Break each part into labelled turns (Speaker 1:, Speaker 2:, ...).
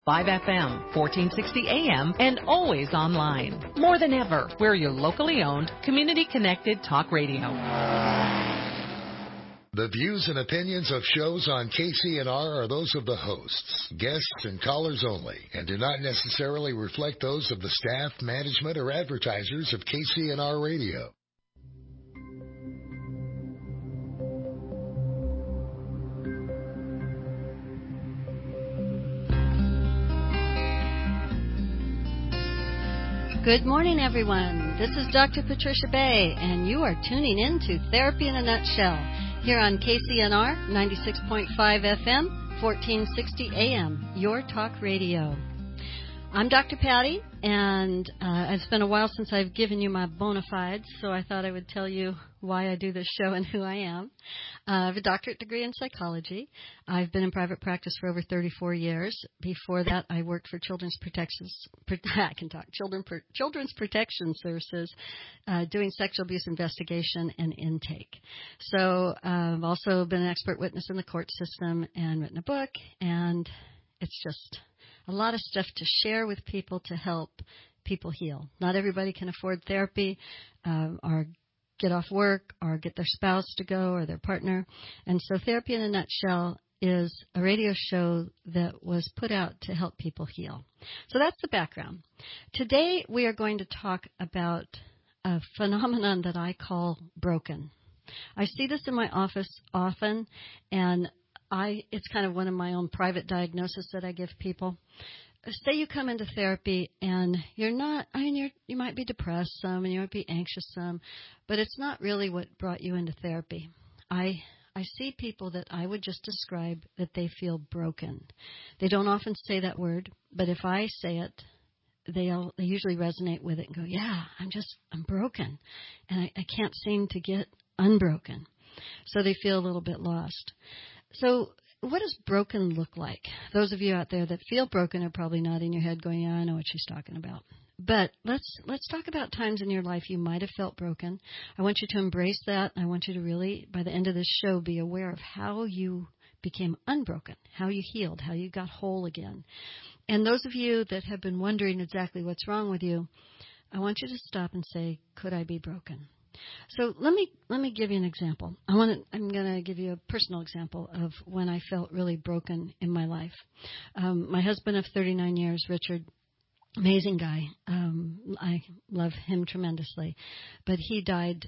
Speaker 1: FM, 1460 AM, and always online. More than ever, we're your locally owned, community-connected talk radio.
Speaker 2: The views and opinions of shows on KCNR are those of the hosts, guests, and callers only, and do not necessarily reflect those of the staff, management, or advertisers of KCNR Radio.
Speaker 3: Good morning, everyone. This is Dr. Patricia Bay, and you are tuning in to Therapy in a Nutshell here on KCNR 96.5 FM, 1460 AM, your talk radio. I'm Dr. Patty, and it's been a while since I've given you my bona fides, so I thought I would tell you why I do this show and who I am. I have a doctorate degree in psychology. I've been in private practice for over 34 years. Before that, I worked for Children's Protection Services, doing sexual abuse investigation and intake. So I've also been an expert witness in the court system and written a book, and it's just a lot of stuff to share with people to help people heal. Not everybody can afford therapy or get off work or get their spouse to go or their partner. And so Therapy in a Nutshell is a radio show that was put out to help people heal. So that's the background. Today we are going to talk about a phenomenon that I call broken. I see this in my office often, and it's kind of one of my own private diagnoses that I give people. Say you come into therapy and you're not, you might be depressed some and you might be anxious some, but it's not really what brought you into therapy. I see people that I would just describe that they feel broken. They don't often say that word, but if I say it, they usually resonate with it and go, yeah, I'm broken, and I can't seem to get unbroken. So they feel a little bit lost. So what does broken look like? Those of you out there that feel broken are probably nodding your head going, yeah, I know what she's talking about. But let's talk about times in your life you might have felt broken. I want you to embrace that. I want you to really, by the end of this show, be aware of how you became unbroken, how you healed, how you got whole again. And those of you that have been wondering exactly what's wrong with you, I want you to stop and say, could I be broken? So let me give you an example. I'm going to give you a personal example of when I felt really broken in my life. My husband of 39 years, Richard, amazing guy. I love him tremendously, but he died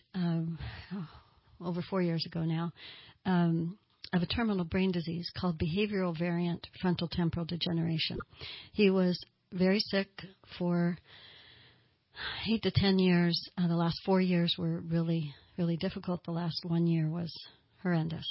Speaker 3: over 4 years ago now of a terminal brain disease called behavioral variant frontal temporal degeneration. He was very sick for 8 to 10 years. The last 4 years were really, really difficult. The last 1 year was horrendous.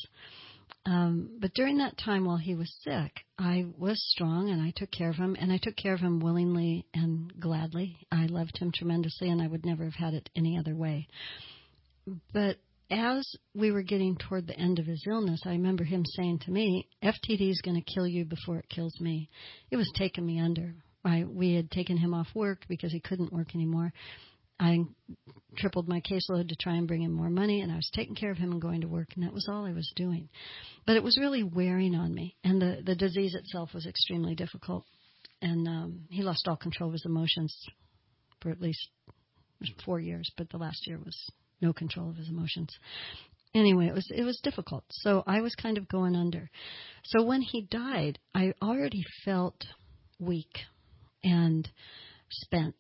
Speaker 3: But during that time while he was sick, I was strong and I took care of him, and I took care of him willingly and gladly. I loved him tremendously, and I would never have had it any other way. But as we were getting toward the end of his illness, I remember him saying to me, FTD is going to kill you before it kills me. It was taking me under. We had taken him off work because he couldn't work anymore. I tripled my caseload to try and bring him more money, and I was taking care of him and going to work, and that was all I was doing. But it was really wearing on me, and the disease itself was extremely difficult, and he lost all control of his emotions for at least 4 years, but the last year was no control of his emotions. Anyway, it was difficult, so I was kind of going under. So when he died, I already felt weak and spent,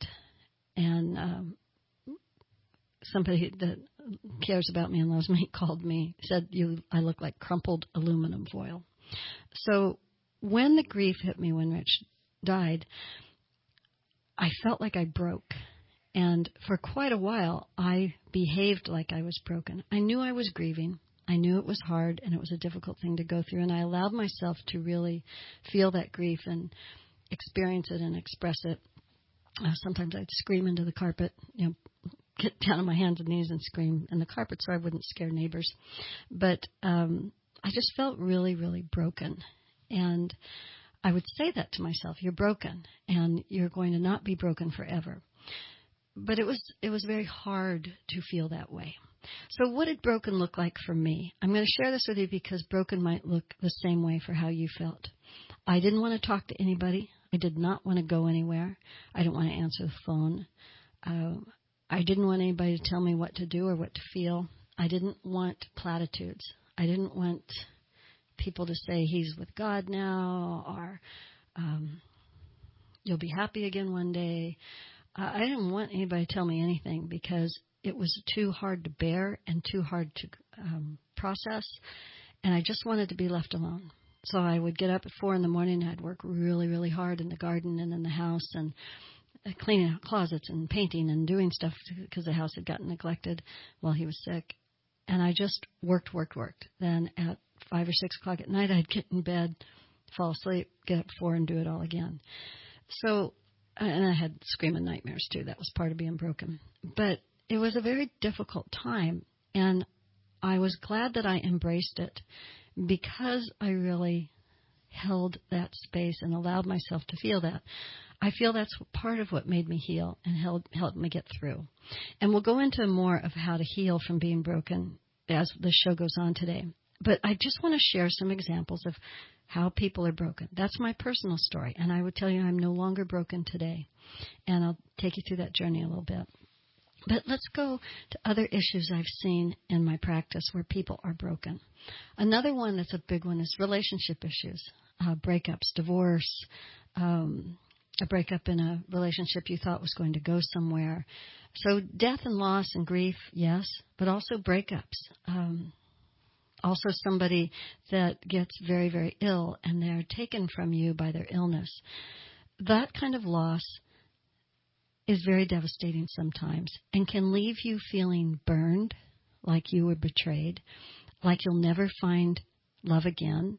Speaker 3: and somebody that cares about me and loves me said I look like crumpled aluminum foil. So when the grief hit me when Rich died, I felt like I broke, and for quite a while I behaved like I was broken. I knew I was grieving. I knew it was hard and it was a difficult thing to go through, and I allowed myself to really feel that grief and experience it and express it. Sometimes I'd scream into the carpet, get down on my hands and knees and scream in the carpet so I wouldn't scare neighbors. But I just felt really, really broken. And I would say that to myself, you're broken and you're going to not be broken forever. But it was very hard to feel that way. So what did broken look like for me? I'm going to share this with you because broken might look the same way for how you felt. I didn't want to talk to anybody. I did not want to go anywhere. I didn't want to answer the phone. I didn't want anybody to tell me what to do or what to feel. I didn't want platitudes. I didn't want people to say he's with God now, or you'll be happy again one day. I didn't want anybody to tell me anything because it was too hard to bear and too hard to process, and I just wanted to be left alone. So I would get up at 4 a.m. and I'd work really, really hard in the garden and in the house and cleaning out closets and painting and doing stuff because the house had gotten neglected while he was sick. And I just worked. Then at 5 or 6 o'clock at night, I'd get in bed, fall asleep, get up at 4 and do it all again. So, and I had screaming nightmares too. That was part of being broken. But it was a very difficult time, and I was glad that I embraced it because I really held that space and allowed myself to feel that. I feel that's part of what made me heal and helped me get through. And we'll go into more of how to heal from being broken as the show goes on today. But I just want to share some examples of how people are broken. That's my personal story, and I would tell you I'm no longer broken today. And I'll take you through that journey a little bit. But let's go to other issues I've seen in my practice where people are broken. Another one that's a big one is relationship issues, breakups, divorce, a breakup in a relationship you thought was going to go somewhere. So death and loss and grief, yes, but also breakups. Also somebody that gets very, very ill and they're taken from you by their illness. That kind of loss is very devastating sometimes and can leave you feeling burned, like you were betrayed, like you'll never find love again,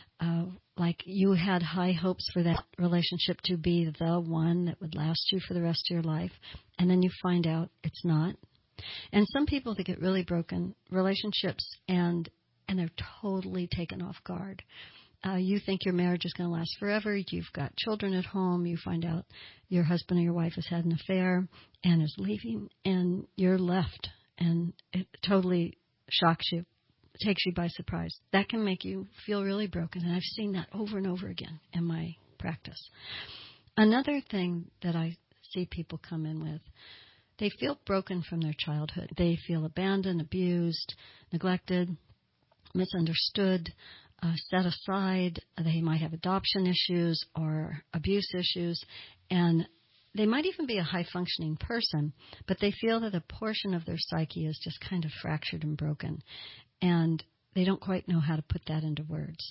Speaker 3: like you had high hopes for that relationship to be the one that would last you for the rest of your life, and then you find out it's not. And some people that get really broken relationships and they're totally taken off guard. You think your marriage is going to last forever. You've got children at home. You find out your husband or your wife has had an affair and is leaving, and you're left, and it totally shocks you, takes you by surprise. That can make you feel really broken, and I've seen that over and over again in my practice. Another thing that I see people come in with, they feel broken from their childhood. They feel abandoned, abused, neglected, misunderstood, set aside. They might have adoption issues or abuse issues, and they might even be a high-functioning person, but they feel that a portion of their psyche is just kind of fractured and broken, and they don't quite know how to put that into words.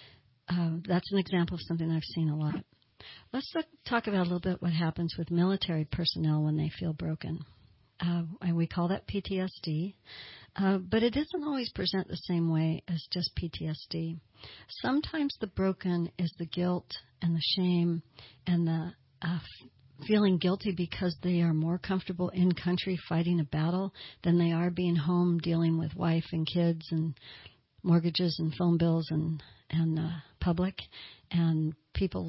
Speaker 3: That's an example of something I've seen a lot. Let's talk about a little bit what happens with military personnel when they feel broken. And we call that PTSD. But it doesn't always present the same way as just PTSD. Sometimes the broken is the guilt and the shame and the feeling guilty because they are more comfortable in country fighting a battle than they are being home dealing with wife and kids and mortgages and phone bills and public and people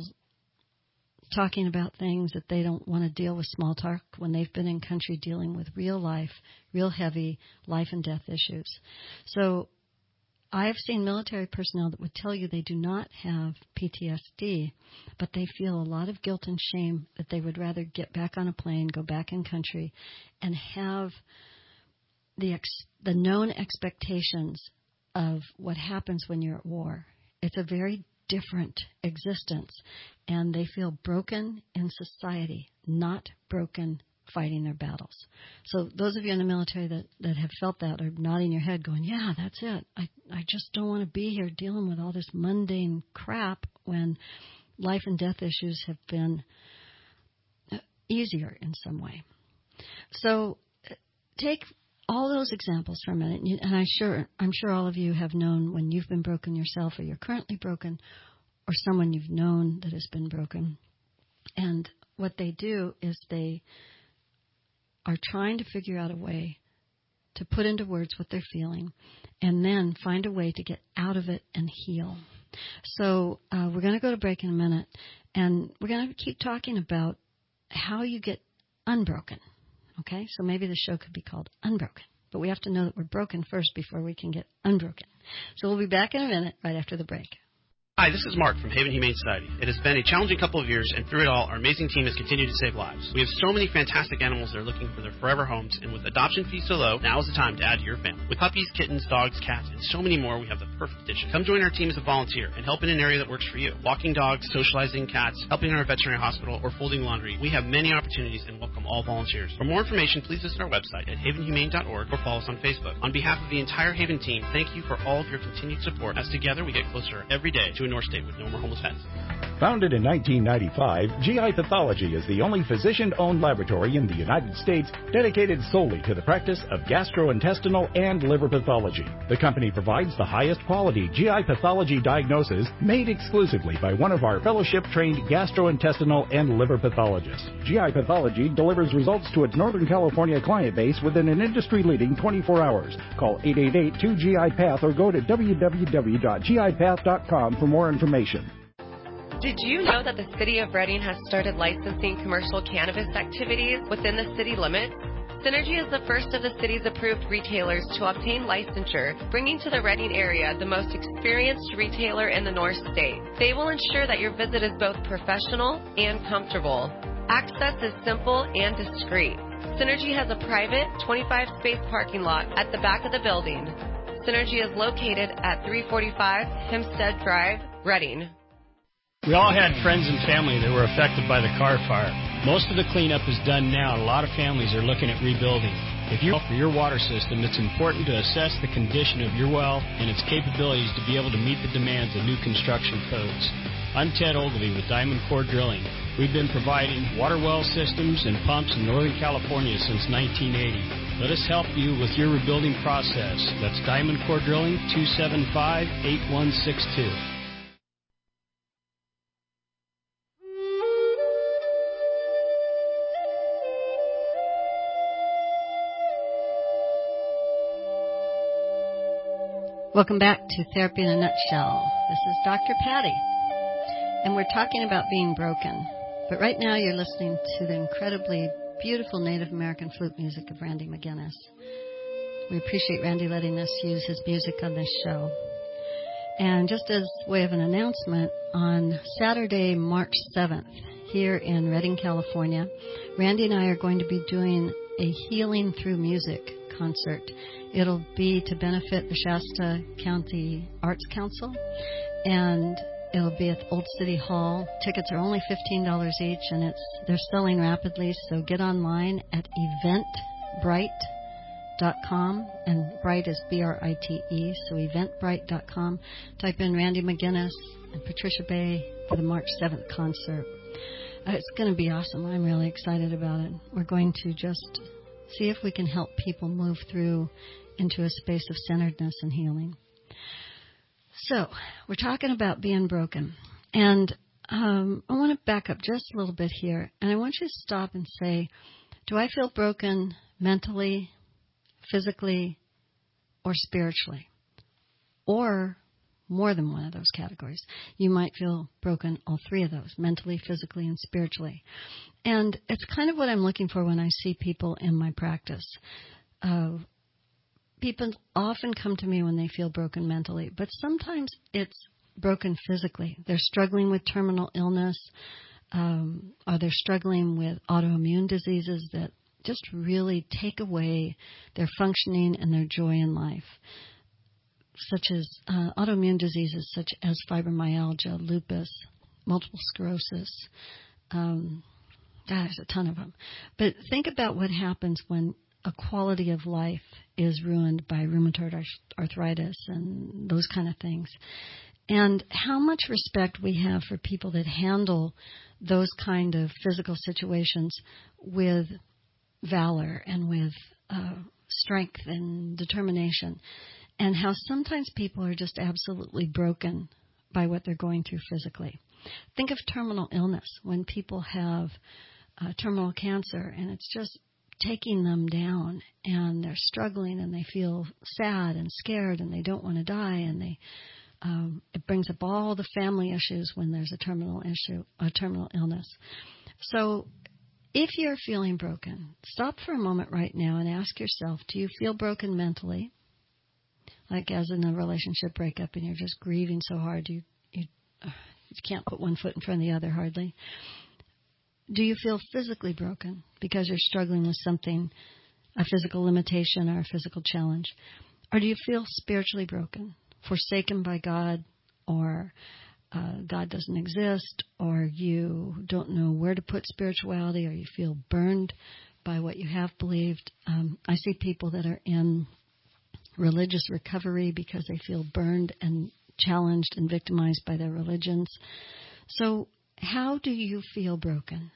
Speaker 3: talking about things that they don't want to deal with small talk when they've been in country dealing with real life, real heavy life and death issues. So I've seen military personnel that would tell you they do not have PTSD, but they feel a lot of guilt and shame that they would rather get back on a plane, go back in country, and have the known expectations of what happens when you're at war. It's a very different existence, and they feel broken in society, not broken fighting their battles. So those of you in the military that have felt that are nodding your head going, yeah, that's it. I just don't want to be here dealing with all this mundane crap when life and death issues have been easier in some way. So take all those examples for a minute, and I'm sure all of you have known when you've been broken yourself, or you're currently broken, or someone you've known that has been broken. And what they do is they are trying to figure out a way to put into words what they're feeling, and then find a way to get out of it and heal. So we're going to go to break in a minute, and we're going to keep talking about how you get unbroken. Okay, so maybe the show could be called Unbroken, but we have to know that we're broken first before we can get unbroken. So we'll be back in a minute right after the break.
Speaker 4: Hi, this is Mark from Haven Humane Society. It has been a challenging couple of years, and through it all, our amazing team has continued to save lives. We have so many fantastic animals that are looking for their forever homes, and with adoption fees so low, now is the time to add to your family. With puppies, kittens, dogs, cats, and so many more, we have the perfect addition. Come join our team as a volunteer and help in an area that works for you. Walking dogs, socializing cats, helping in our veterinary hospital, or folding laundry. We have many opportunities and welcome all volunteers. For more information, please visit our website at havenhumane.org or follow us on Facebook. On behalf of the entire Haven team, thank you for all of your continued support, as together we get closer every day to a North State with no more homeless pets.
Speaker 5: Founded in 1995, GI Pathology is the only physician-owned laboratory in the United States dedicated solely to the practice of gastrointestinal and liver pathology. The company provides the highest quality GI pathology diagnosis made exclusively by one of our fellowship-trained gastrointestinal and liver pathologists. GI Pathology delivers results to its Northern California client base within an industry-leading 24 hours. Call 888-2GI-PATH or go to www.gipath.com for more information.
Speaker 6: Did you know that the City of Redding has started licensing commercial cannabis activities within the city limits? Synergy is the first of the city's approved retailers to obtain licensure, bringing to the Redding area the most experienced retailer in the North State. They will ensure that your visit is both professional and comfortable. Access is simple and discreet. Synergy has a private 25-space parking lot at the back of the building. Synergy is located at 345 Hempstead Drive, Redding.
Speaker 7: We all had friends and family that were affected by the Carr fire. Most of the cleanup is done now, and a lot of families are looking at rebuilding. If you're for your water system, it's important to assess the condition of your well and its capabilities to be able to meet the demands of new construction codes. I'm Ted Ogilvie with Diamond Core Drilling. We've been providing water well systems and pumps in Northern California since 1980. Let us help you with your rebuilding process. That's Diamond Core Drilling, 275-8162.
Speaker 3: Welcome back to Therapy in a Nutshell. This is Dr. Patty, and we're talking about being broken. But right now you're listening to the incredibly beautiful Native American flute music of Randy McGinnis. We appreciate Randy letting us use his music on this show. And just as way of an announcement, on Saturday, March 7th, here in Redding, California, Randy and I are going to be doing a Healing Through Music concert. It'll be to benefit the Shasta County Arts Council, and it'll be at Old City Hall. Tickets are only $15 each, and they're selling rapidly, so get online at eventbrite.com, and Bright is B-R-I-T-E, so eventbrite.com. Type in Randy McGinnis and Patricia Bay for the March 7th concert. It's going to be awesome. I'm really excited about it. We're going to just see if we can help people move through into a space of centeredness and healing. So, we're talking about being broken. And I want to back up just a little bit here. And I want you to stop and say, do I feel broken mentally, physically, or spiritually? Or more than one of those categories. You might feel broken all three of those, mentally, physically, and spiritually. And it's kind of what I'm looking for when I see people in my practice. People often come to me when they feel broken mentally, but sometimes it's broken physically. They're struggling with terminal illness, or they're struggling with autoimmune diseases that just really take away their functioning and their joy in life, such as autoimmune diseases such as fibromyalgia, lupus, multiple sclerosis. There's a ton of them. But think about what happens when a quality of life is ruined by rheumatoid arthritis and those kind of things. And how much respect we have for people that handle those kind of physical situations with valor and with strength and determination. And how sometimes people are just absolutely broken by what they're going through physically. Think of terminal illness, when people have terminal cancer and it's just taking them down and they're struggling and they feel sad and scared and they don't want to die, and it brings up all the family issues when there's a terminal illness. So if you're feeling broken, stop for a moment right now and ask yourself, do you feel broken mentally? Like as in a relationship breakup and you're just grieving so hard, you you can't put one foot in front of the other hardly. Do you feel physically broken because you're struggling with something, a physical limitation or a physical challenge? Or do you feel spiritually broken, forsaken by God, or God doesn't exist, or you don't know where to put spirituality, or you feel burned by what you have believed? I see people that are in religious recovery because they feel burned and challenged and victimized by their religions. So how do you feel broken?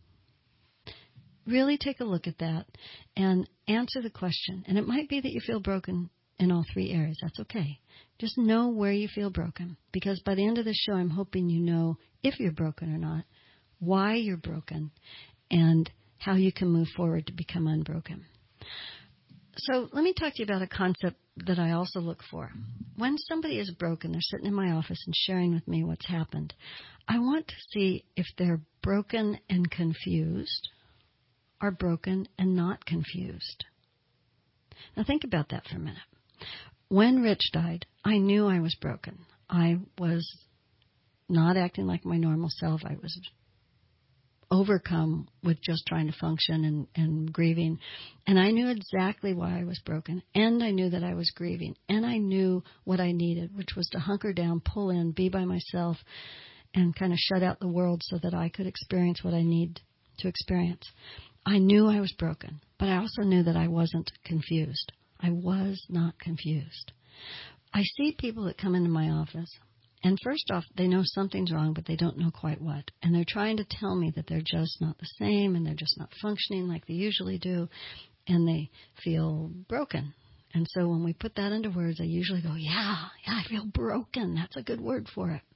Speaker 3: Really take a look at that and answer the question. And it might be that you feel broken in all three areas. That's okay. Just know where you feel broken, because by the end of the show, I'm hoping you know if you're broken or not, why you're broken, and how you can move forward to become unbroken. So let me talk to you about a concept that I also look for. When somebody is broken, they're sitting in my office and sharing with me what's happened. I want to see if they're broken and confused or broken and not confused. Now think about that for a minute. When Rich died, I knew I was broken. I was not acting like my normal self. I was overcome with just trying to function and grieving. And I knew exactly why I was broken. And I knew that I was grieving. And I knew what I needed, which was to hunker down, pull in, be by myself, and kind of shut out the world so that I could experience what I need to experience. I knew I was broken, but I also knew that I wasn't confused. I was not confused. I see people that come into my office, and first off, they know something's wrong, but they don't know quite what. And they're trying to tell me that they're just not the same, and they're just not functioning like they usually do, and they feel broken. And so when we put that into words, I usually go, yeah, I feel broken. That's a good word for it.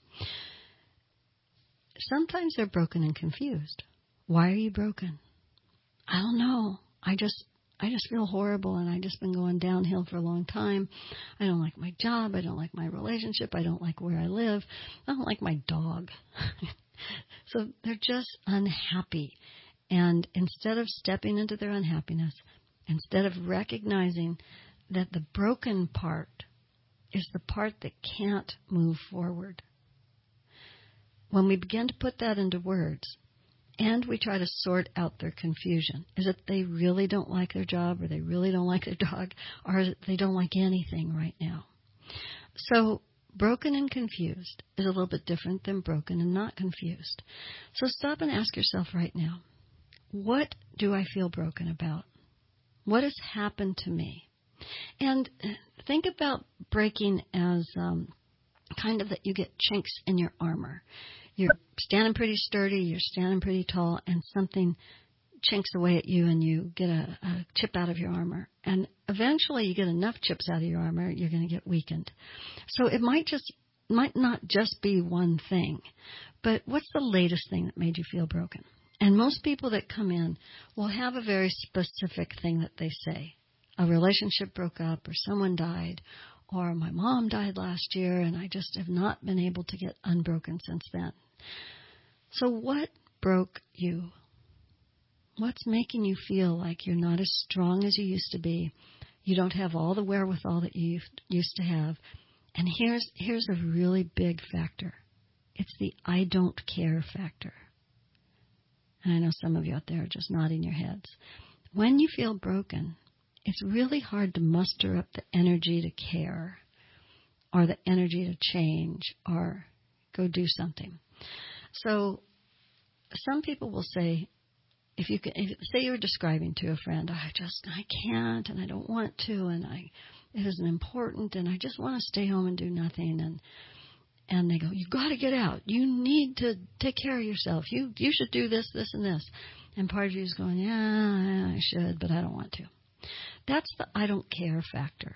Speaker 3: Sometimes they're broken and confused. Why are you broken? I don't know. I just feel horrible, and I've just been going downhill for a long time. I don't like my job. I don't like my relationship. I don't like where I live. I don't like my dog. So they're just unhappy. And instead of stepping into their unhappiness, instead of recognizing that the broken part is the part that can't move forward, when we begin to put that into words, and we try to sort out their confusion, is it they really don't like their job, or they really don't like their dog, or is it they don't like anything right now? So broken and confused is a little bit different than broken and not confused. So stop and ask yourself right now, what do I feel broken about? What has happened to me? And think about breaking as kind of that you get chinks in your armor. You're standing pretty sturdy, you're standing pretty tall, and something chinks away at you and you get a chip out of your armor. And eventually you get enough chips out of your armor, you're going to get weakened. So it might not just be one thing, but what's the latest thing that made you feel broken? And most people that come in will have a very specific thing that they say. A relationship broke up, or someone died, or my mom died last year, and I just have not been able to get unbroken since then. So what broke you? What's making you feel like you're not as strong as you used to be? You don't have all the wherewithal that you used to have. And here's a really big factor. It's the I don't care factor. And I know some of you out there are just nodding your heads. When you feel broken, it's really hard to muster up the energy to care, or the energy to change, or go do something. So some people will say, if say you're describing to a friend, I can't, and I don't want to, and it isn't important, and I just want to stay home and do nothing, and they go, you've got to get out. You need to take care of yourself. You should do this, this, and this. And part of you is going, yeah, I should, but I don't want to. That's the I don't care factor.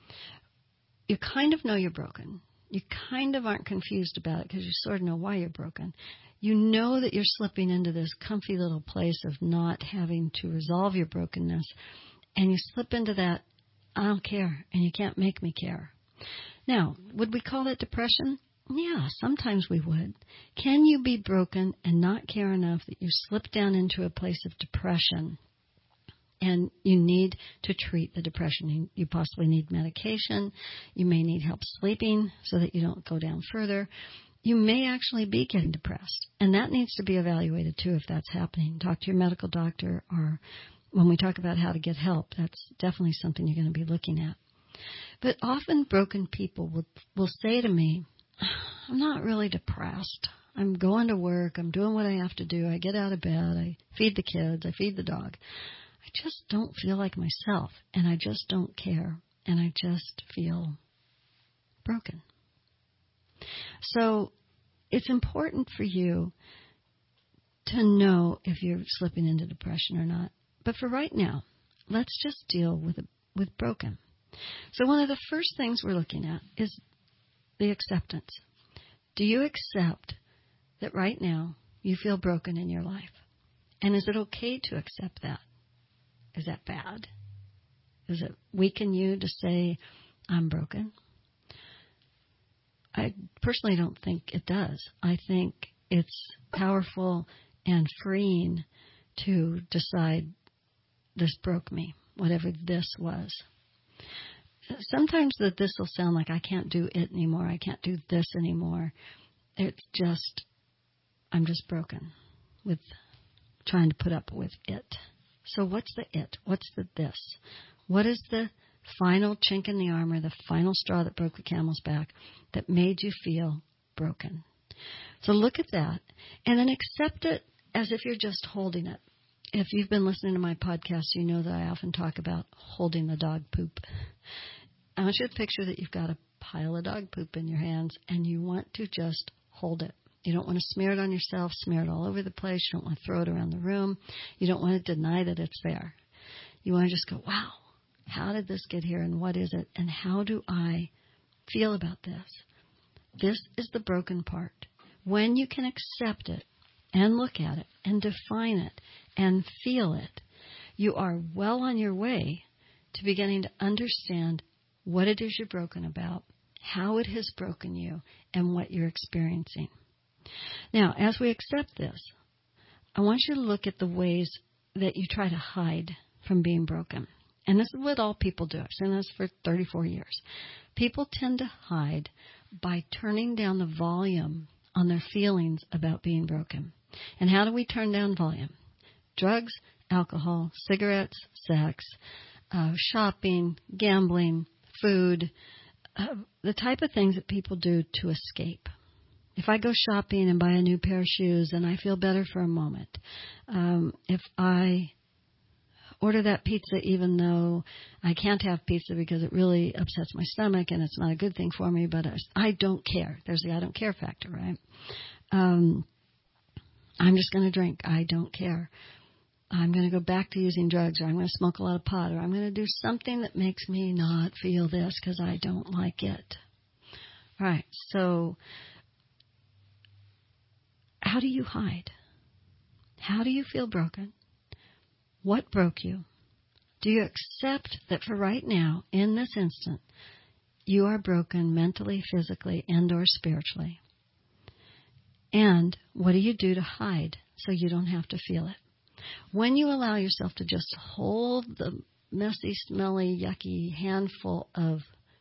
Speaker 3: You kind of know you're broken. You kind of aren't confused about it because you sort of know why you're broken. You know that you're slipping into this comfy little place of not having to resolve your brokenness, and you slip into that I don't care, and you can't make me care. Now, would we call that depression? Yeah, sometimes we would. Can you be broken and not care enough that you slip down into a place of depression? And you need to treat the depression. You possibly need medication. You may need help sleeping so that you don't go down further. you may actually be getting depressed. And that needs to be evaluated, too, if that's happening. Talk to your medical doctor, or when we talk about how to get help, that's definitely something you're going to be looking at. But often broken people will say to me, I'm not really depressed. I'm going to work. I'm doing what I have to do. I get out of bed. I feed the kids. I feed the dog. I just don't feel like myself, and I just don't care, and I just feel broken. So it's important for you to know if you're slipping into depression or not. But for right now, let's just deal with broken. So one of the first things we're looking at is the acceptance. Do you accept that right now you feel broken in your life? And is it okay to accept that? Is that bad? Does it weaken you to say, I'm broken? I personally don't think it does. I think it's powerful and freeing to decide this broke me, whatever this was. Sometimes this will sound like I can't do it anymore. I can't do this anymore. It's just, I'm just broken with trying to put up with it. So what's the it? What's the this? What is the final chink in the armor, the final straw that broke the camel's back that made you feel broken? So look at that and then accept it as if you're just holding it. If you've been listening to my podcast, you know that I often talk about holding the dog poop. I want you to picture that you've got a pile of dog poop in your hands and you want to just hold it. You don't want to smear it on yourself, smear it all over the place. You don't want to throw it around the room. You don't want to deny that it's there. You want to just go, wow, how did this get here and what is it and how do I feel about this? This is the broken part. When you can accept it and look at it and define it and feel it, you are well on your way to beginning to understand what it is you're broken about, how it has broken you, and what you're experiencing. Now, as we accept this, I want you to look at the ways that you try to hide from being broken. And this is what all people do. I've seen this for 34 years. People tend to hide by turning down the volume on their feelings about being broken. And how do we turn down volume? Drugs, alcohol, cigarettes, sex, shopping, gambling, food, the type of things that people do to escape. If I go shopping and buy a new pair of shoes, then I feel better for a moment. If I order that pizza even though I can't have pizza because it really upsets my stomach and it's not a good thing for me, but I don't care. There's the I don't care factor, right? I'm just going to drink. I don't care. I'm going to go back to using drugs, or I'm going to smoke a lot of pot, or I'm going to do something that makes me not feel this because I don't like it. All right, so how do you hide? How do you feel broken? What broke you? Do you accept that for right now, in this instant, you are broken mentally, physically, and or spiritually? And what do you do to hide so you don't have to feel it? When you allow yourself to just hold the messy, smelly, yucky handful of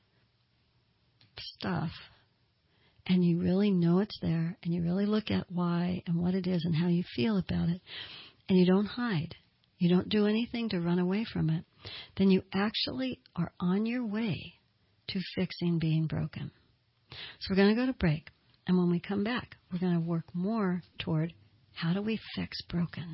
Speaker 3: stuff, and you really know it's there, and you really look at why and what it is and how you feel about it, and you don't hide, you don't do anything to run away from it, then you actually are on your way to fixing being broken. So we're going to go to break, and when we come back, we're going to work more toward how do we fix broken.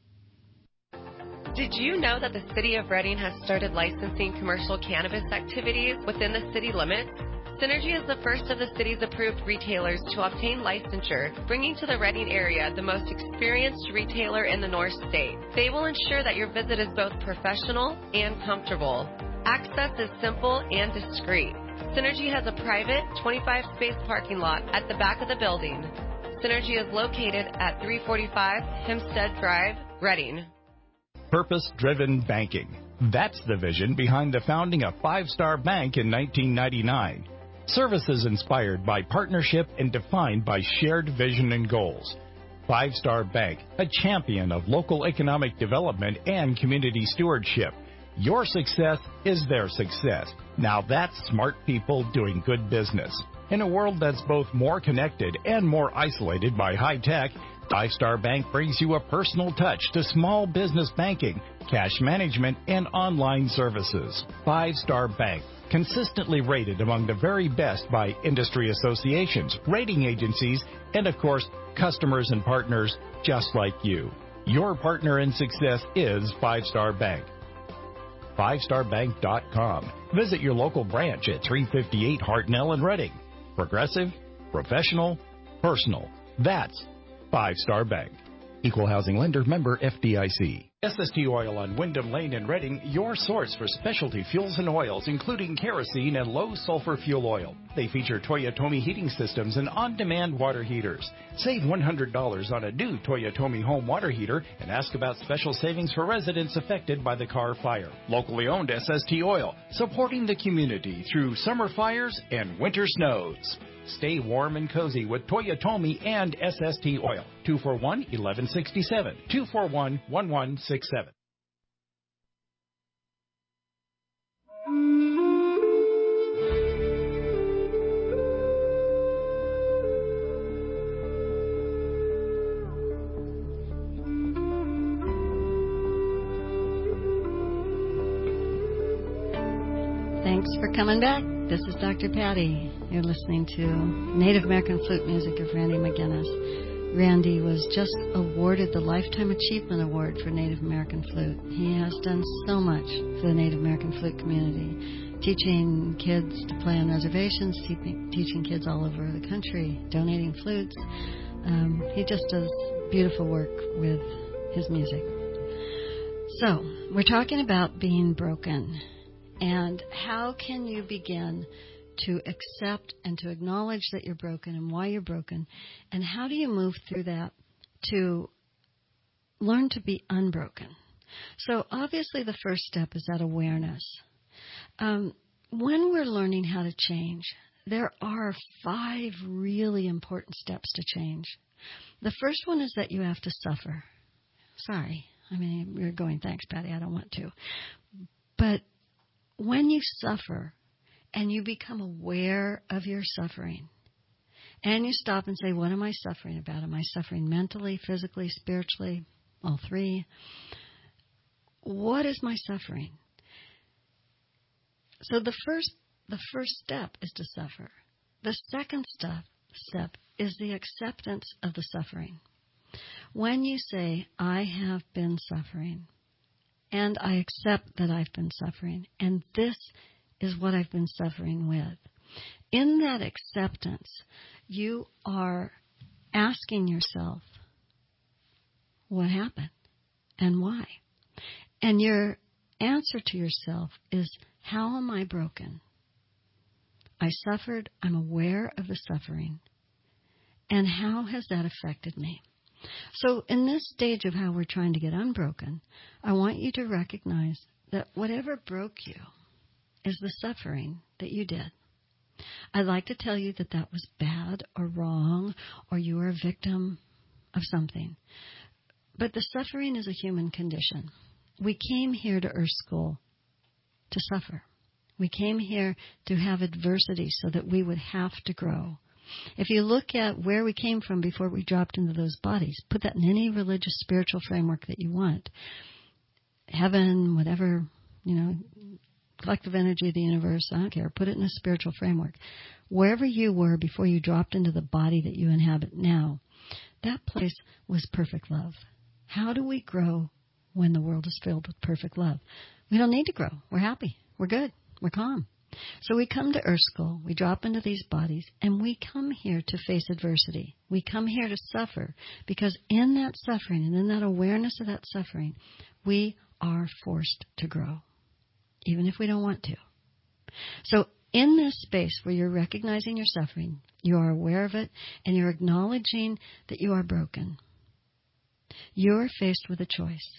Speaker 6: Did you know that the City of Redding has started licensing commercial cannabis activities within the city limits? Synergy is the first of the city's approved retailers to obtain licensure, bringing to the Redding area the most experienced retailer in the North State. They will ensure that your visit is both professional and comfortable. Access is simple and discreet. Synergy has a private 25-space parking lot at the back of the building. Synergy is located at 345 Hempstead Drive, Redding.
Speaker 5: Purpose-driven banking. That's the vision behind the founding of Five Star Bank in 1999. Services inspired by partnership and defined by shared vision and goals. Five Star Bank, a champion of local economic development and community stewardship. Your success is their success. Now that's smart people doing good business. In a world that's both more connected and more isolated by high tech, Five Star Bank brings you a personal touch to small business banking, cash management, and online services. Five Star Bank, consistently rated among the very best by industry associations, rating agencies, and of course, customers and partners just like you. Your partner in success is Five Star Bank. FiveStarBank.com. Visit your local branch at 358 Hartnell in Reading. Progressive, professional, personal. That's Five Star Bank. Equal housing lender, member FDIC. SST Oil on Wyndham Lane in Reading, your source for specialty fuels and oils, including kerosene and low-sulfur fuel oil. They feature Toyotomi heating systems and on-demand water heaters. Save $100 on a new Toyotomi home water heater and ask about special savings for residents affected by the Carr Fire. Locally owned SST Oil, supporting the community through summer fires and winter snows. Stay warm and cozy with Toyotomi and SST Oil. 241-1167. 241-1167.
Speaker 3: Thanks for coming back. This is Dr. Patty. You're listening to Native American flute music of Randy McGinnis. Randy was just awarded the Lifetime Achievement Award for Native American flute. He has done so much for the Native American flute community, teaching kids to play on reservations, teaching kids all over the country, donating flutes. He just does beautiful work with his music. So, we're talking about being broken. And how can you begin to accept and to acknowledge that you're broken and why you're broken? And how do you move through that to learn to be unbroken? So obviously the first step is that awareness. When we're learning how to change, there are 5 really important steps to change. The first one is that you have to suffer. Sorry. I mean, you're going, thanks, Patty, I don't want to. But when you suffer and you become aware of your suffering and you stop and say, what am I suffering about? Am I suffering mentally, physically, spiritually, all 3? What is my suffering? So the first step is to suffer. The second step is the acceptance of the suffering. When you say, I have been suffering, and I accept that I've been suffering, and this is what I've been suffering with. In that acceptance, you are asking yourself, what happened and why? And your answer to yourself is, how am I broken? I suffered, I'm aware of the suffering, and how has that affected me? So in this stage of how we're trying to get unbroken, I want you to recognize that whatever broke you is the suffering that you did. I'd like to tell you that that was bad or wrong or you were a victim of something. But the suffering is a human condition. We came here to Earth School to suffer. We came here to have adversity so that we would have to grow. If you look at where we came from before we dropped into those bodies, put that in any religious, spiritual framework that you want. Heaven, whatever, collective energy of the universe, I don't care. Put it in a spiritual framework. Wherever you were before you dropped into the body that you inhabit now, that place was perfect love. How do we grow when the world is filled with perfect love? We don't need to grow. We're happy. We're good. We're calm. So we come to Earth School, we drop into these bodies, and we come here to face adversity. We come here to suffer because in that suffering and in that awareness of that suffering, we are forced to grow, even if we don't want to. So in this space where you're recognizing your suffering, you are aware of it, and you're acknowledging that you are broken, you're faced with a choice.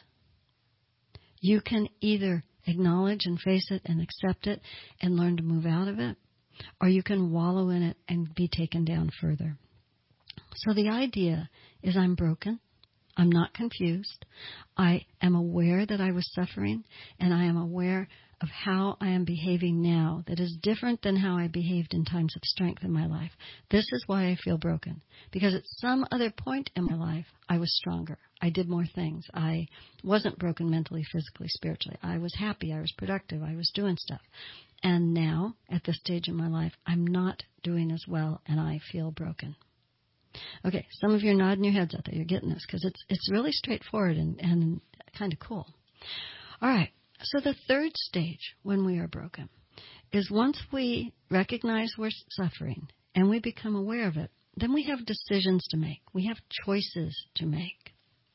Speaker 3: You can either acknowledge and face it and accept it and learn to move out of it, or you can wallow in it and be taken down further. So the idea is I'm broken. I'm not confused. I am aware that I was suffering, and I am aware of how I am behaving now that is different than how I behaved in times of strength in my life. This is why I feel broken. Because at some other point in my life, I was stronger. I did more things. I wasn't broken mentally, physically, spiritually. I was happy. I was productive. I was doing stuff. And now, at this stage in my life, I'm not doing as well, and I feel broken. Okay, some of you are nodding your heads out there. You're getting this because it's really straightforward and kind of cool. All right, so the third stage when we are broken is once we recognize we're suffering and we become aware of it, then we have decisions to make. We have choices to make.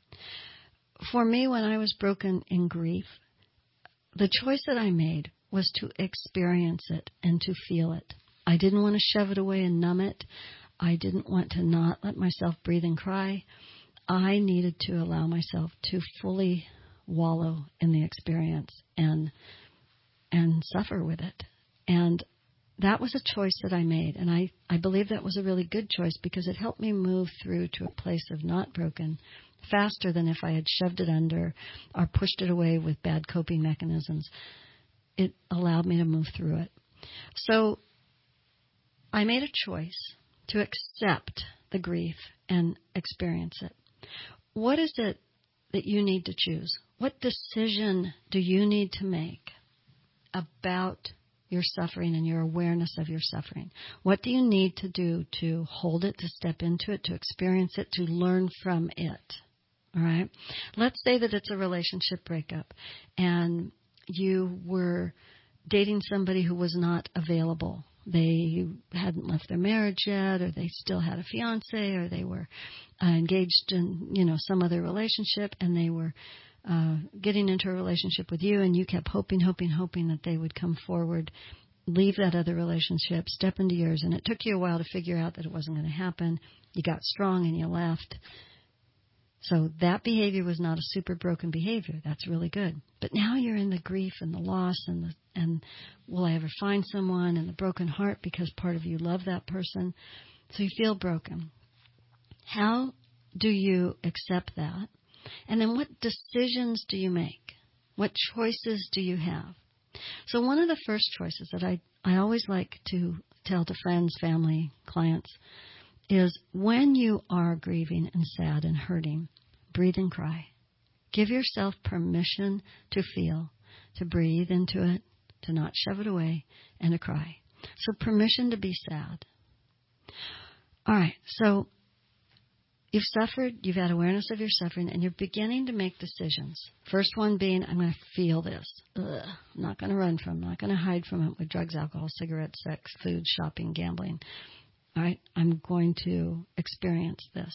Speaker 3: For me, when I was broken in grief, the choice that I made was to experience it and to feel it. I didn't want to shove it away and numb it. I didn't want to not let myself breathe and cry. I needed to allow myself to fully wallow in the experience and suffer with it. And that was a choice that I made. And I believe that was a really good choice because it helped me move through to a place of not broken faster than if I had shoved it under or pushed it away with bad coping mechanisms. It allowed me to move through it. So I made a choice to accept the grief and experience it. What is it that you need to choose? What decision do you need to make about your suffering and your awareness of your suffering? What do you need to do to hold it, to step into it, to experience it, to learn from it? All right? Let's say that it's a relationship breakup and you were dating somebody who was not available. They hadn't left their marriage yet, or they still had a fiance, or they were engaged in, some other relationship, and they were getting into a relationship with you, and you kept hoping that they would come forward, leave that other relationship, step into yours, and it took you a while to figure out that it wasn't going to happen. You got strong and you left. So that behavior was not a super broken behavior. That's really good. But now you're in the grief and the loss and will I ever find someone, and the broken heart because part of you love that person. So you feel broken. How do you accept that? And then what decisions do you make? What choices do you have? So one of the first choices that I always like to tell to friends, family, clients is when you are grieving and sad and hurting, breathe and cry. Give yourself permission to feel, to breathe into it, to not shove it away, and to cry. So permission to be sad. All right, so you've suffered, you've had awareness of your suffering, and you're beginning to make decisions. First one being, I'm going to feel this. I'm not going to run from it. I'm not going to hide from it with drugs, alcohol, cigarettes, sex, food, shopping, gambling. All right, I'm going to experience this.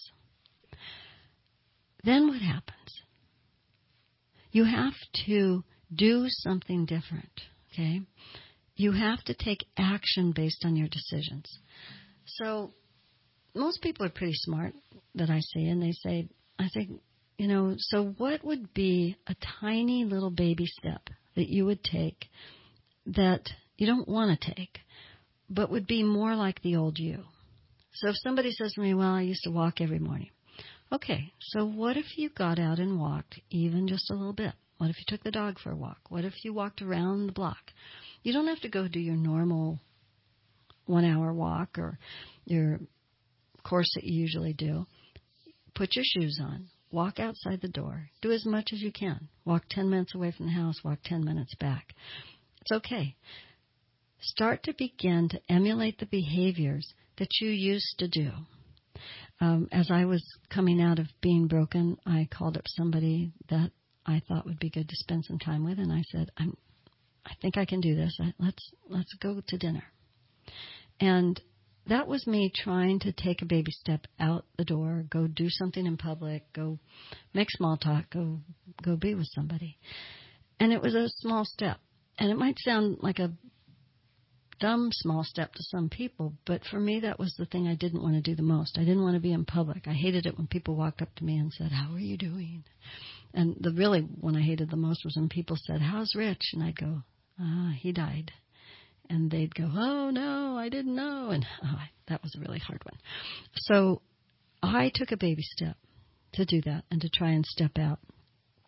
Speaker 3: Then what happens? You have to do something different, okay? You have to take action based on your decisions. So most people are pretty smart that I see, and I think, so what would be a tiny little baby step that you would take that you don't want to take, but would be more like the old you? So if somebody says to me, well, I used to walk every morning. Okay, so what if you got out and walked even just a little bit? What if you took the dog for a walk? What if you walked around the block? You don't have to go do your normal 1-hour walk or your course that you usually do. Put your shoes on. Walk outside the door. Do as much as you can. Walk 10 minutes away from the house. Walk 10 minutes back. It's okay. Start to begin to emulate the behaviors that you used to do. As I was coming out of being broken, I called up somebody that I thought would be good to spend some time with, and I said, I think I can do this. Let's go to dinner. And that was me trying to take a baby step out the door, go do something in public, go make small talk, go be with somebody. And it was a small step. And it might sound like a dumb small step to some people, but for me that was the thing I didn't want to do the most. I didn't want to be in public. I hated it when people walked up to me and said, how are you doing? And the really one I hated the most was when people said, how's Rich? And I'd go, he died. And they'd go, oh no, I didn't know. And that was a really hard one. So I took a baby step to do that and to try and step out.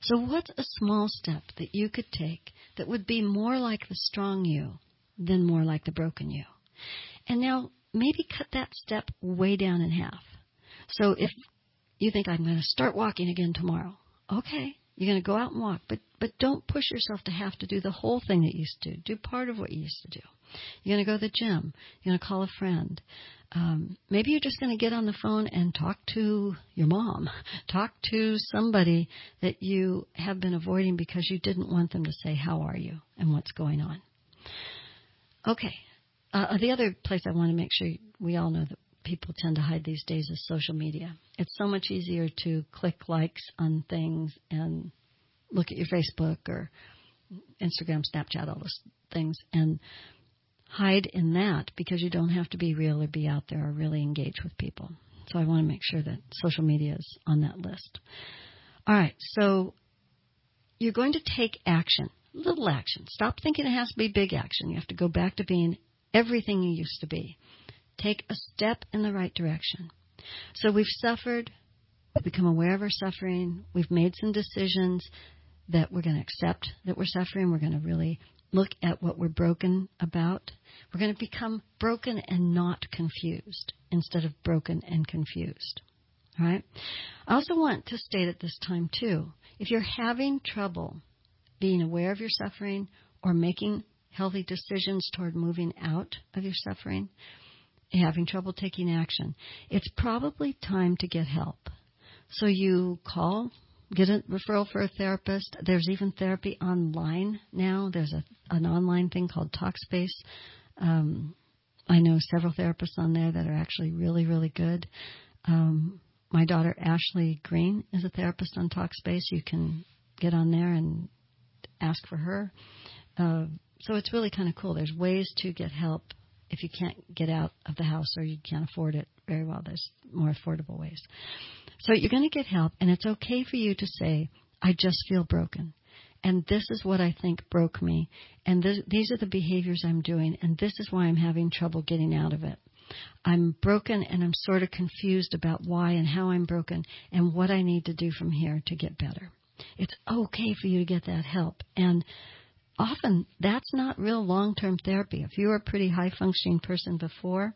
Speaker 3: So what's a small step that you could take that would be more like the strong you than more like the broken you? And now maybe cut that step way down in half. So if you think, I'm going to start walking again tomorrow, okay, you're going to go out and walk, but don't push yourself to have to do the whole thing that you used to do. Do part of what you used to do. You're going to go to the gym. You're going to call a friend. Maybe you're just going to get on the phone and talk to your mom. Talk to somebody that you have been avoiding because you didn't want them to say, how are you and what's going on. Okay. The other place I want to make sure we all know that people tend to hide these days is social media. It's so much easier to click likes on things and look at your Facebook or Instagram, Snapchat, all those things, and hide in that because you don't have to be real or be out there or really engage with people. So I want to make sure that social media is on that list. All right, so you're going to take action, little action. Stop thinking it has to be big action. You have to go back to being everything you used to be. Take a step in the right direction. So we've suffered. We've become aware of our suffering. We've made some decisions that we're going to accept that we're suffering. We're going to really look at what we're broken about. We're going to become broken and not confused instead of broken and confused. All right? I also want to state at this time, too, if you're having trouble being aware of your suffering or making healthy decisions toward moving out of your suffering, having trouble taking action, it's probably time to get help. So you call, get a referral for a therapist. There's even therapy online now. There's an online thing called Talkspace. I know several therapists on there that are actually really, really good. My daughter Ashley Green is a therapist on Talkspace. You can get on there and ask for her. So it's really kind of cool. There's ways to get help if you can't get out of the house or you can't afford it very well. There's more affordable ways. So you're going to get help, and it's okay for you to say, I just feel broken, and this is what I think broke me, and these are the behaviors I'm doing, and this is why I'm having trouble getting out of it. I'm broken, and I'm sort of confused about why and how I'm broken and what I need to do from here to get better. It's okay for you to get that help, and often that's not real long-term therapy. If you were a pretty high-functioning person before,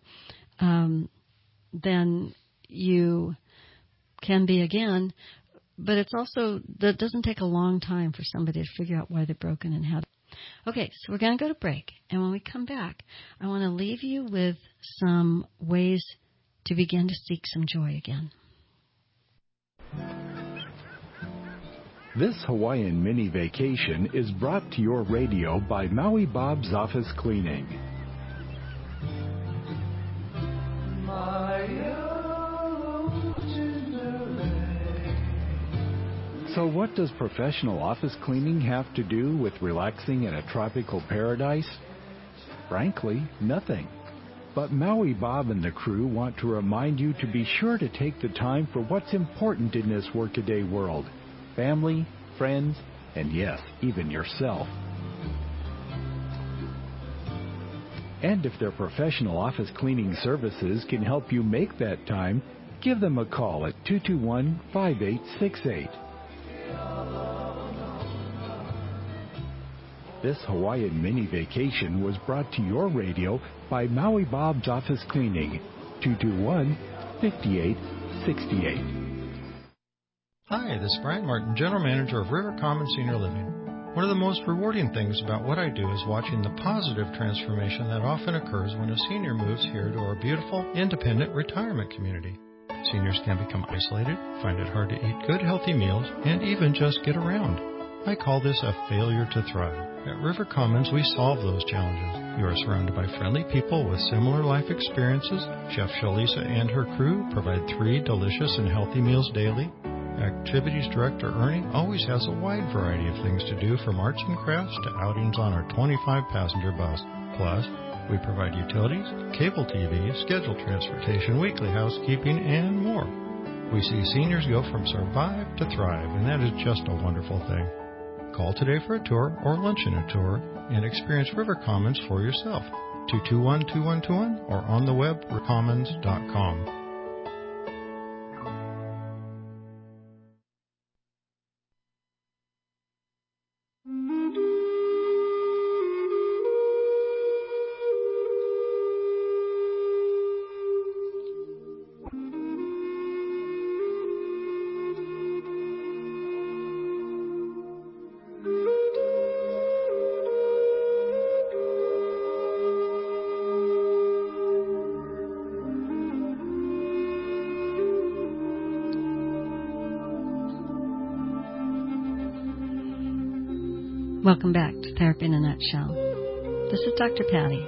Speaker 3: then you can be again, but it's also, that doesn't take a long time for somebody to figure out why they're broken and how to. Okay, so we're going to go to break, and when we come back, I want to leave you with some ways to begin to seek some joy again.
Speaker 5: This Hawaiian mini vacation is brought to your radio by Maui Bob's Office Cleaning. So what does professional office cleaning have to do with relaxing in a tropical paradise? Frankly, nothing. But Maui Bob and the crew want to remind you to be sure to take the time for what's important in this workaday world. Family, friends, and yes, even yourself. And if their professional office cleaning services can help you make that time, give them a call at 221-5868. This Hawaiian mini vacation was brought to your radio by Maui Bob's Office Cleaning, 221-5868.
Speaker 8: Hi, this is Brian Martin, General Manager of River Commons Senior Living. One of the most rewarding things about what I do is watching the positive transformation that often occurs when a senior moves here to our beautiful, independent retirement community. Seniors can become isolated, find it hard to eat good, healthy meals, and even just get around. I call this a failure to thrive. At River Commons, we solve those challenges. You are surrounded by friendly people with similar life experiences. Chef Shalisa and her crew provide 3 delicious and healthy meals daily. Activities Director Ernie always has a wide variety of things to do, from arts and crafts to outings on our 25-passenger bus. Plus, we provide utilities, cable TV, scheduled transportation, weekly housekeeping, and more. We see seniors go from survive to thrive, and that is just a wonderful thing. Call today for a tour or luncheon a tour and experience River Commons for yourself. 221-2121 or on the web, rivercommons.com.
Speaker 3: Welcome back to Therapy in a Nutshell. This is Dr. Patty,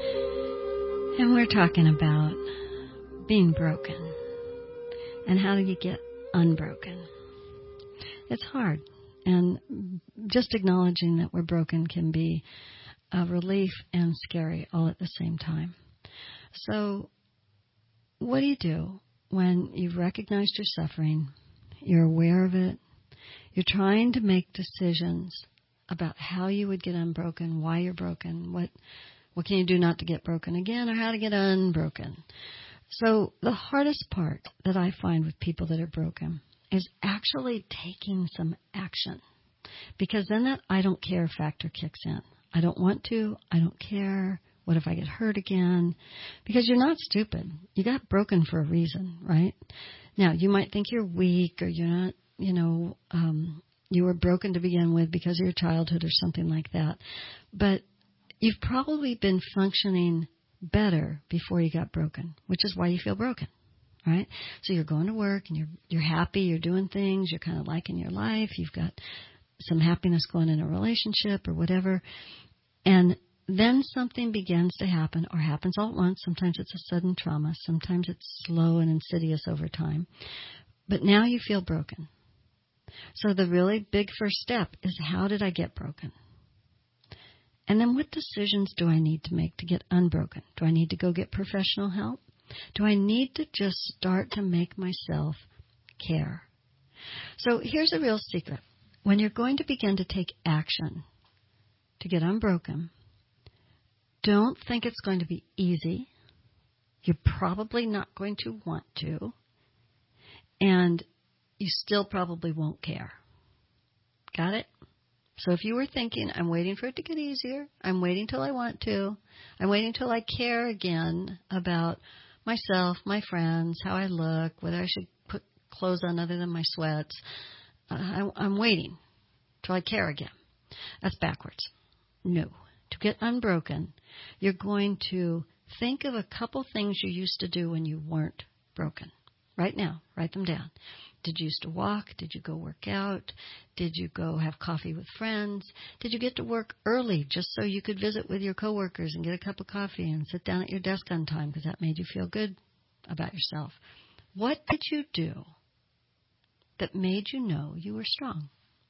Speaker 3: and we're talking about being broken and how do you get unbroken. It's hard, and just acknowledging that we're broken can be a relief and scary all at the same time. So what do you do when you've recognized your suffering, you're aware of it, you're trying to make decisions about how you would get unbroken, why you're broken, what can you do not to get broken again, or how to get unbroken. So the hardest part that I find with people that are broken is actually taking some action, because then that I don't care factor kicks in. I don't want to, I don't care, what if I get hurt again? Because you're not stupid. You got broken for a reason, right? Now, you might think you're weak, or you're not, you were broken to begin with because of your childhood or something like that. But you've probably been functioning better before you got broken, which is why you feel broken, right? So you're going to work and you're happy, you're doing things, you're kind of liking your life, you've got some happiness going in a relationship or whatever. And then something begins to happen, or happens all at once. Sometimes it's a sudden trauma. Sometimes it's slow and insidious over time. But now you feel broken. So the really big first step is, how did I get broken? And then what decisions do I need to make to get unbroken? Do I need to go get professional help? Do I need to just start to make myself care? So here's a real secret. When you're going to begin to take action to get unbroken, don't think it's going to be easy. You're probably not going to want to. And you still probably won't care. Got it? So if you were thinking, I'm waiting for it to get easier, I'm waiting till I want to, I'm waiting till I care again about myself, my friends, how I look, whether I should put clothes on other than my sweats, I'm waiting till I care again. That's backwards. No. To get unbroken, you're going to think of a couple things you used to do when you weren't broken. Right now, write them down. Did you used to walk? Did you go work out? Did you go have coffee with friends? Did you get to work early just so you could visit with your coworkers and get a cup of coffee and sit down at your desk on time because that made you feel good about yourself? What did you do that made you know you were strong?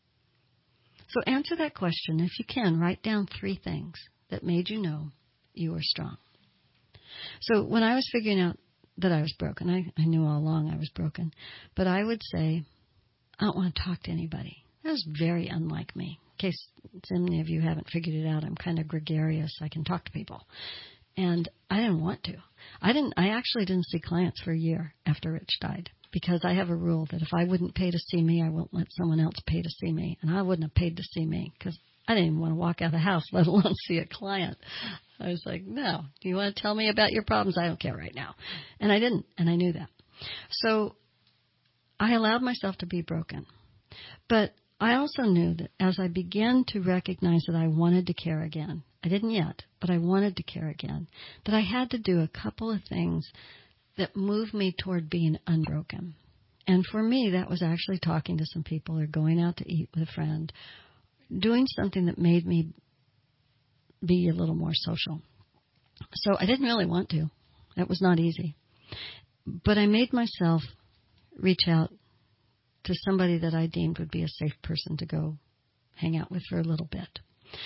Speaker 3: So answer that question. If you can, write down 3 things that made you know you were strong. So when I was figuring out that I was broken, I knew all along I was broken, but I would say, I don't want to talk to anybody. That was very unlike me. In case any of you haven't figured it out, I'm kind of gregarious. I can talk to people. And I didn't want to. I actually didn't see clients for a year after Rich died, because I have a rule that if I wouldn't pay to see me, I won't let someone else pay to see me. And I wouldn't have paid to see me because I didn't even want to walk out of the house, let alone see a client. I was like, no, do you want to tell me about your problems? I don't care right now. And I didn't, and I knew that. So I allowed myself to be broken. But I also knew that as I began to recognize that I wanted to care again, I didn't yet, but I wanted to care again, that I had to do a couple of things that moved me toward being unbroken. And for me, that was actually talking to some people or going out to eat with a friend, doing something that made me be a little more social. So I didn't really want to. That was not easy. But I made myself reach out to somebody that I deemed would be a safe person to go hang out with for a little bit.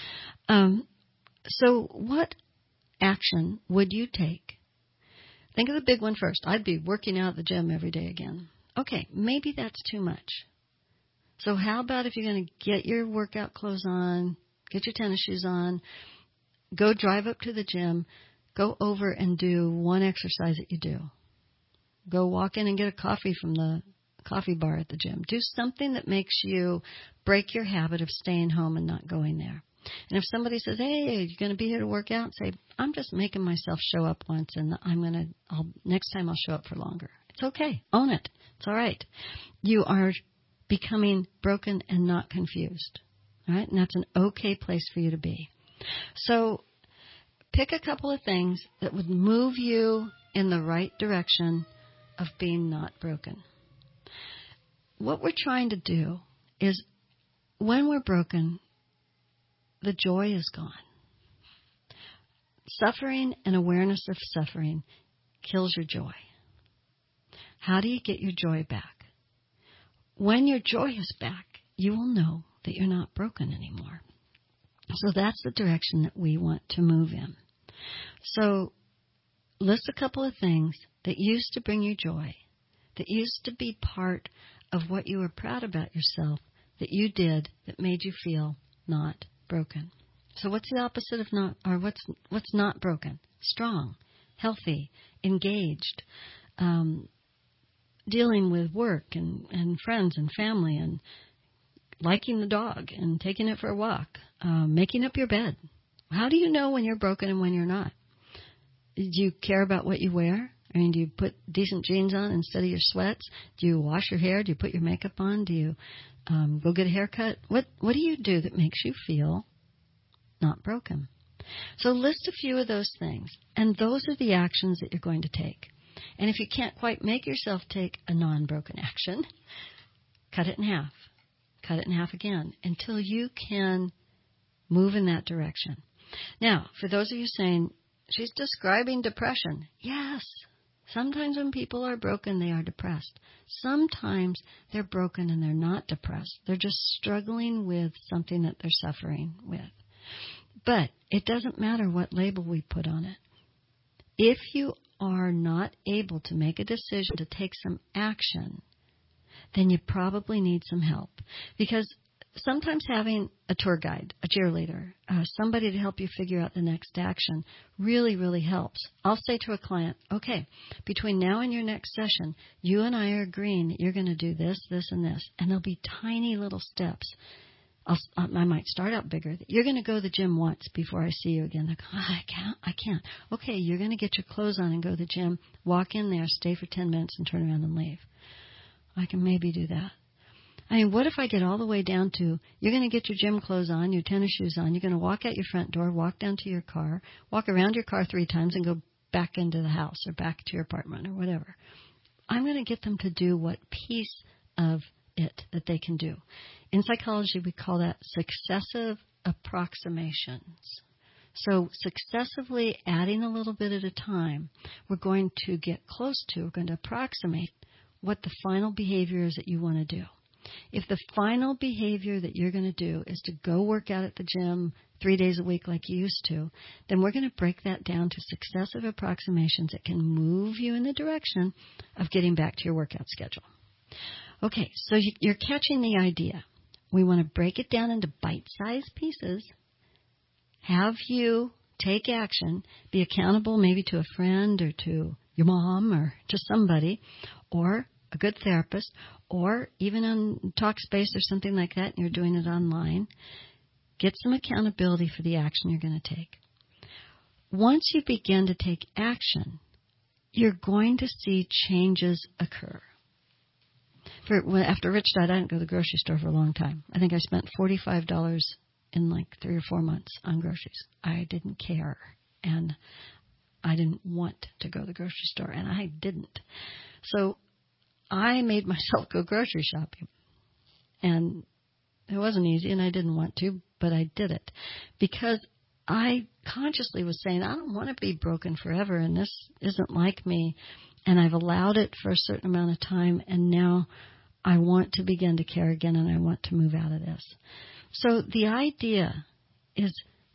Speaker 3: So what action would you take? Think of the big one first. I'd be working out at the gym every day again. Okay, maybe that's too much. So how about if you're going to get your workout clothes on, get your tennis shoes on, go drive up to the gym, go over and do one exercise that you do. Go walk in and get a coffee from the coffee bar at the gym. Do something that makes you break your habit of staying home and not going there. And if somebody says, hey, you're going to be here to work out, say, I'm just making myself show up once, and next time I'll show up for longer. It's okay. Own it. It's all right. You are becoming broken and not confused, right? And that's an okay place for you to be. So pick a couple of things that would move you in the right direction of being not broken. What we're trying to do is, when we're broken, the joy is gone. Suffering and awareness of suffering kills your joy. How do you get your joy back? When your joy is back, you will know that you're not broken anymore. So that's the direction that we want to move in. So list a couple of things that used to bring you joy, that used to be part of what you were proud about yourself, that you did that made you feel not broken. So what's the opposite of not, or what's not broken? Strong, healthy, engaged, dealing with work and friends and family and liking the dog and taking it for a walk, making up your bed. How do you know when you're broken and when you're not? Do you care about what you wear? I mean, do you put decent jeans on instead of your sweats? Do you wash your hair? Do you put your makeup on? Do you go get a haircut? What do you do that makes you feel not broken? So list a few of those things, and those are the actions that you're going to take. And if you can't quite make yourself take a non-broken action, cut it in half. Cut it in half again until you can move in that direction. Now, for those of you saying, she's describing depression. Yes. Sometimes when people are broken, they are depressed. Sometimes they're broken and they're not depressed. They're just struggling with something that they're suffering with. But it doesn't matter what label we put on it. If you are not able to make a decision to take some action, then you probably need some help. Because sometimes having a tour guide, a cheerleader, somebody to help you figure out the next action really, really helps. I'll say to a client, okay, between now and your next session, you and I are agreeing that you're going to do this, this, and this. And there'll be tiny little steps. I might start out bigger. You're going to go to the gym once before I see you again. Like, I can't. Okay, you're going to get your clothes on and go to the gym, walk in there, stay for 10 minutes, and turn around and leave. I can maybe do that. I mean, what if I get all the way down to, you're going to get your gym clothes on, your tennis shoes on, you're going to walk out your front door, walk down to your car, walk around your car 3 times, and go back into the house or back to your apartment or whatever. I'm going to get them to do what piece of it that they can do. In psychology, we call that successive approximations. So successively adding a little bit at a time, we're going to get close to, we're going to approximate what the final behavior is that you want to do. If the final behavior that you're going to do is to go work out at the gym 3 days a week like you used to, then we're going to break that down to successive approximations that can move you in the direction of getting back to your workout schedule. Okay, so you're catching the idea. We want to break it down into bite-sized pieces, have you take action, be accountable maybe to a friend or to your mom or to somebody, or a good therapist, or even on Talkspace or something like that, and you're doing it online. Get some accountability for the action you're going to take. Once you begin to take action, you're going to see changes occur. After Rich died, I didn't go to the grocery store for a long time. I think I spent $45 in like 3 or 4 months on groceries. I didn't care, and I didn't want to go to the grocery store, and I didn't. So I made myself go grocery shopping, and it wasn't easy, and I didn't want to, but I did it because I consciously was saying, I don't want to be broken forever, and this isn't like me, and I've allowed it for a certain amount of time, and now I want to begin to care again, and I want to move out of this. So the idea is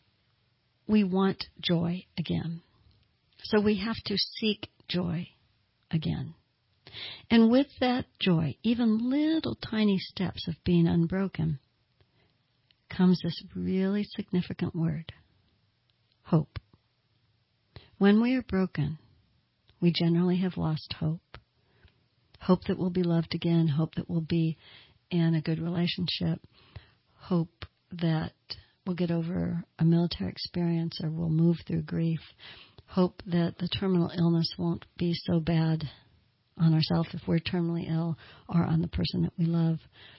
Speaker 3: we want joy again. So we have to seek joy again. And with that joy, even little tiny steps of being unbroken, comes this really significant word, hope. When we are broken, we generally have lost hope. Hope that we'll be loved again, hope that we'll be in a good relationship, hope that we'll get over a military experience or we'll move through grief, hope that the terminal illness won't be so bad on ourselves if we're terminally ill or on the person that we love.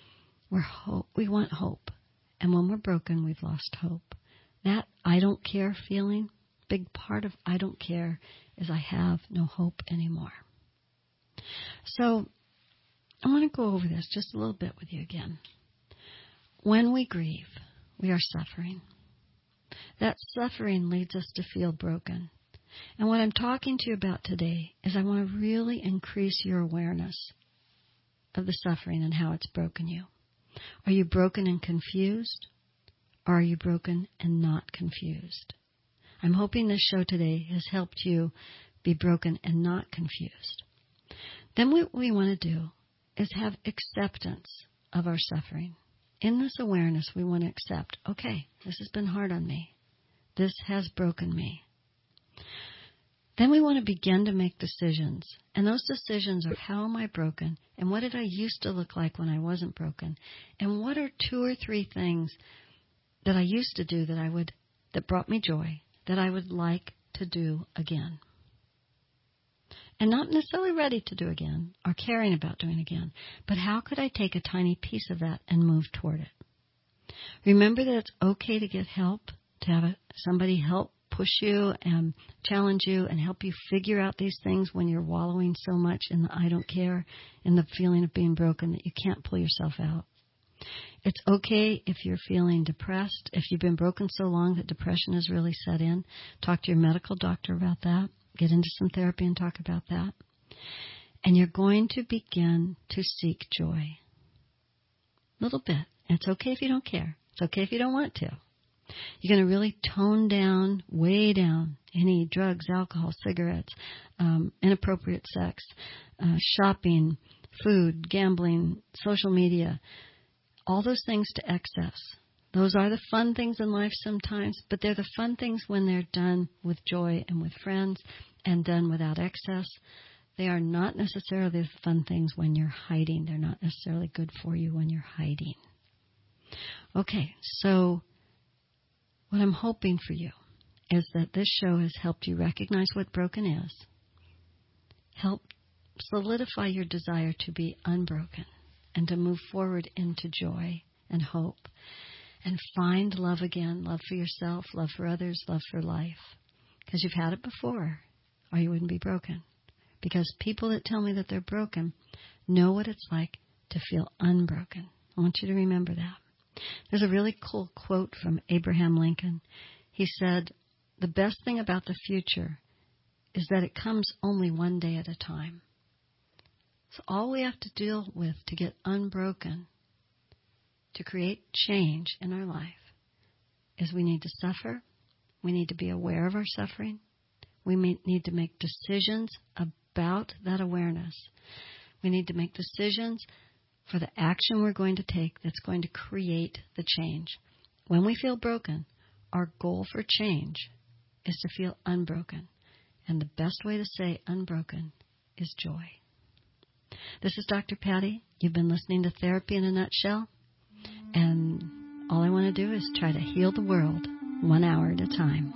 Speaker 3: We want hope. And when we're broken, we've lost hope. That I don't care feeling, big part of I don't care is I have no hope anymore. So I want to go over this just a little bit with you again. When we grieve, we are suffering. That suffering leads us to feel broken. And what I'm talking to you about today is I want to really increase your awareness of the suffering and how it's broken you. Are you broken and confused? Or are you broken and not confused? I'm hoping this show today has helped you be broken and not confused. Then what we want to do is have acceptance of our suffering. In this awareness, we want to accept, okay, this has been hard on me. This has broken me. Then we want to begin to make decisions. And those decisions are, how am I broken? And what did I used to look like when I wasn't broken? And what are 2 or 3 things that I used to do that brought me joy, that I would like to do again? And not necessarily ready to do again or caring about doing again, but how could I take a tiny piece of that and move toward it? Remember that it's okay to get help, to have somebody help push you and challenge you and help you figure out these things when you're wallowing so much in the I don't care and the feeling of being broken that you can't pull yourself out. It's okay if you're feeling depressed, if you've been broken so long that depression has really set in. Talk to your medical doctor about that. Get into some therapy and talk about that. And you're going to begin to seek joy. A little bit. It's okay if you don't care. It's okay if you don't want to. You're going to really tone down, way down, any drugs, alcohol, cigarettes, inappropriate sex, shopping, food, gambling, social media, all those things to excess. Those are the fun things in life sometimes, but they're the fun things when they're done with joy and with friends and done without excess. They are not necessarily the fun things when you're hiding. They're not necessarily good for you when you're hiding. Okay, so what I'm hoping for you is that this show has helped you recognize what broken is, help solidify your desire to be unbroken and to move forward into joy and hope and find love again, love for yourself, love for others, love for life. Because you've had it before, or you wouldn't be broken. Because people that tell me that they're broken know what it's like to feel unbroken. I want you to remember that. There's a really cool quote from Abraham Lincoln. He said, "The best thing about the future is that it comes only one day at a time." So all we have to deal with to get unbroken, to create change in our life, is we need to suffer. We need to be aware of our suffering. We need to make decisions about that awareness. We need to make decisions for the action we're going to take that's going to create the change. When we feel broken, our goal for change is to feel unbroken. And the best way to say unbroken is joy. This is Dr. Patty. You've been listening to Therapy in a Nutshell. And all I want to do is try to heal the world 1 hour at a time.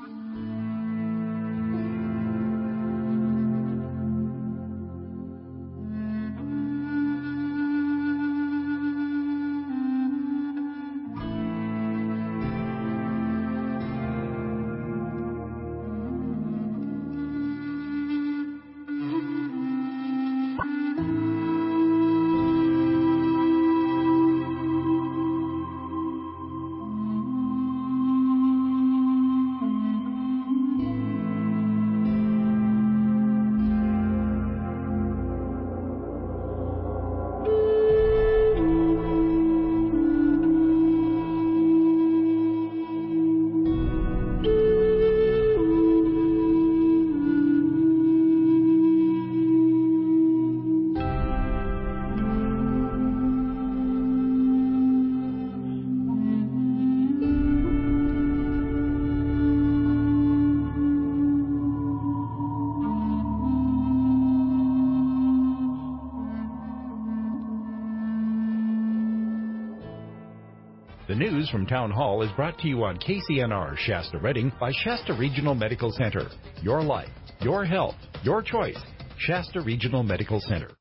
Speaker 5: The news from Town Hall is brought to you on KCNR Shasta Redding by Shasta Regional Medical Center. Your life, your health, your choice. Shasta Regional Medical Center.